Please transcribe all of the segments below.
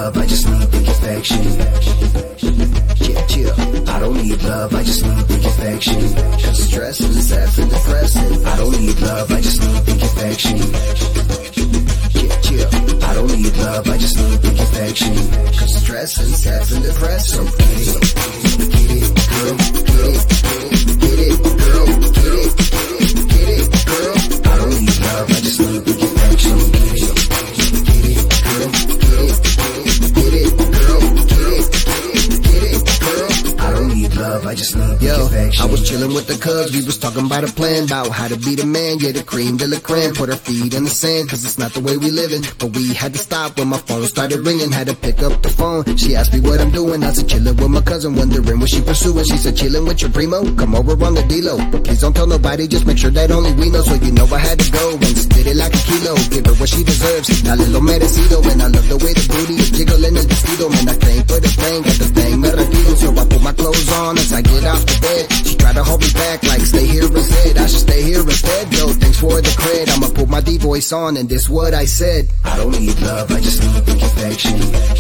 love, I just need the affection. Yeah, chill. I don't need love, I just need the affection. Cause stress is sad and depressing. I don't need love, I just need the affection. Yeah, chill. I don't need love, I just need the affection. Cause stress is sad and depressing. Get it, girl, get it, get it, girl, get it, get it, girl. I don't need love, I just need the affection. Get it, girl, get it, get it, girl, get it, girl. I don't need love, I just need the affection. I was chilling with the cubs, we was talking about a plan, about how to be the man, yeah, the cream de la creme. Put our feet in the sand, cause it's not the way we living. But we had to stop when my phone started ringing, had to pick up the phone. She asked me what I'm doing, I said chilling with my cousin, wondering what she pursuing. She said chilling with your primo, come over on the D-Lo, but please don't tell nobody, just make sure that only we know. So you know I had to go and spit it like a kilo, give her what she deserves, a little merecido. And I love the way the booty is jiggling el vestido. Man, I came for the thing, got the thing me repito. So I put my clothes on as I get off the bed. She tried to hold me back like stay here instead, I should stay here instead. Yo, thanks for the cred, I'ma put my D-voice on and this what I said. I don't need love, I just need the affection.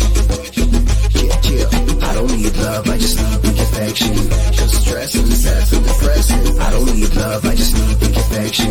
Yeah, chill. I don't need love, I just need the affection. Cause stress is sad and depressing. I don't need love, I just need the affection.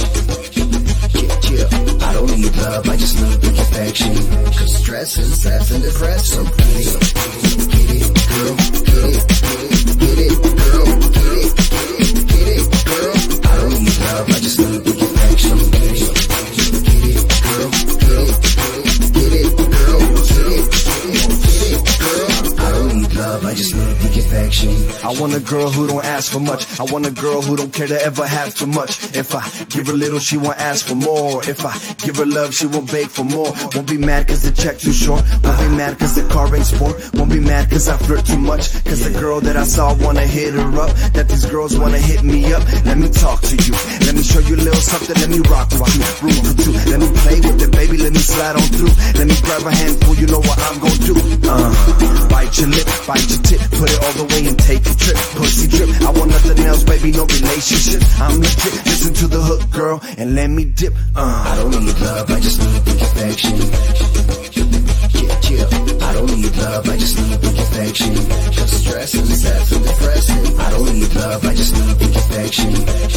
Yeah, chill. I don't need love, I just need the affection. Cause stress is sad and depressing. Get it, girl, get it, get it, girl, get it, get it, girl. I don't need love, I just need the affection. Get it, girl, get it, get it, girl, get it, get it, girl. I don't need love, I just need the affection. I want a girl who don't ask for much. I want a girl who don't care to ever have too much. If I give her little, she won't ask for more. If I give her love, she won't beg for more. Won't be mad cause the check too short. Won't be mad cause the car ain't sport. Won't be mad cause I flirt too much. Cause the girl that I saw wanna hit her up. That these girls wanna hit me up. Let me talk to you. Let me show you a little something. Let me rock with you. Room for two. Let me play with it, baby. Let me slide on through. Let me grab a handful. You know what I'm gonna do. Bite your lip, bite your tip. Put it all the way and take a trip. Pussy drip. I want nothing else, baby. No relationship. I'm legit. Listen to the hook, girl, and let me dip. I don't need love, I just need the affection. Yeah, chill. I don't need love, I just need the affection. Cause stress is sad and depressing. I don't need love, I just need the affection.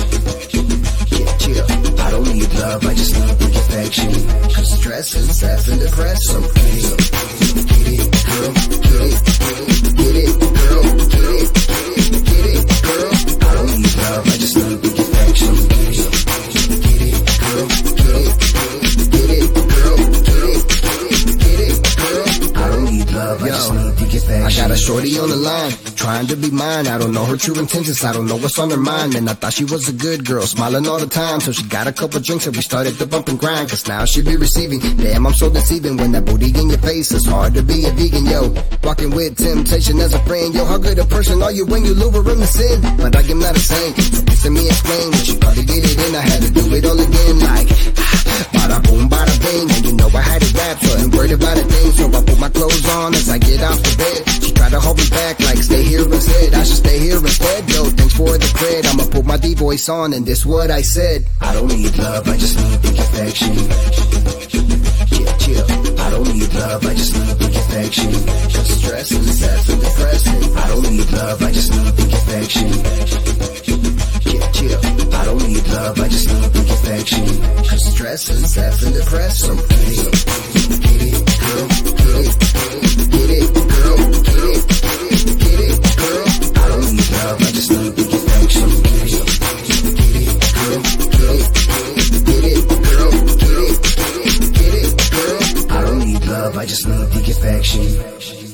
Yeah, chill. I don't need love, I just need the affection. Cause stress is sad and depressing. Get it, girl, get it, get it, girl, get it, get it, girl. I don't need love, I just need the affection. Get it, girl, get it, get it, girl, get it, get it, girl. I don't need love, I just need the affection. I got a shorty on the line, trying to be mine. I don't know her true intentions, I don't know what's on her mind. And I thought she was a good girl, smiling all the time. So she got a couple drinks and we started to bump and grind. Cause now she be receiving, damn I'm so deceiving. When that booty in your face, it's hard to be a vegan, yo. Walking with temptation as a friend, yo. How good a person are you when you lure her in the sin? But I am not the same, so listen me explain. When she tried to get it in, I had to do it all again. Like, bada boom, bada bing. And you know I had it rap, so I ain't worried about a thing. So I put my clothes on as I get off the bed. She tried to hold me back like stay here instead, I should stay here instead. Yo, thanks for the cred, I'ma put my D-voice on and this what I said. I don't need love, I just need the affection. Yeah, chill. I don't need love, I just need the affection. Cause stress is sad and depressing. I don't need love, I just need the affection. Yeah, chill. I don't need love, I just need the affection. Cause stress is sad and depressing. Get it, girl, get it, get it, girl, get it, get it, girl. I don't need love, I just need the affection. Get it, girl, get it, get it, girl, get it, get it, girl. I don't need love, I just need the affection.